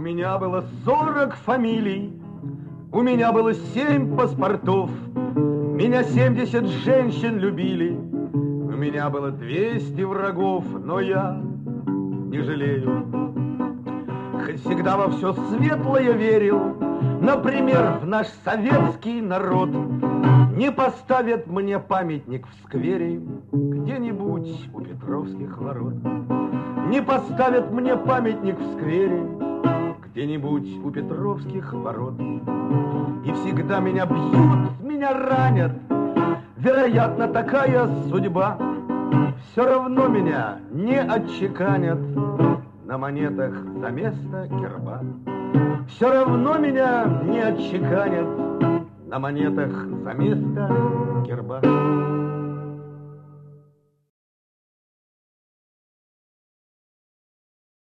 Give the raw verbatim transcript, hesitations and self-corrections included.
меня было сорок фамилий, у меня было семь паспортов, меня семьдесят женщин любили, у меня было двести врагов, но я не жалею. Хоть всегда во все светлое верил, например, в наш советский народ, не поставят мне памятник в сквере где-нибудь у Петровских ворот. Не поставят мне памятник в сквере где-нибудь у Петровских ворот. И всегда меня бьют, меня ранят, вероятно, такая судьба. Все равно меня не отчеканят на монетах за место герба. Все равно меня не отчеканят на монетах за место герба.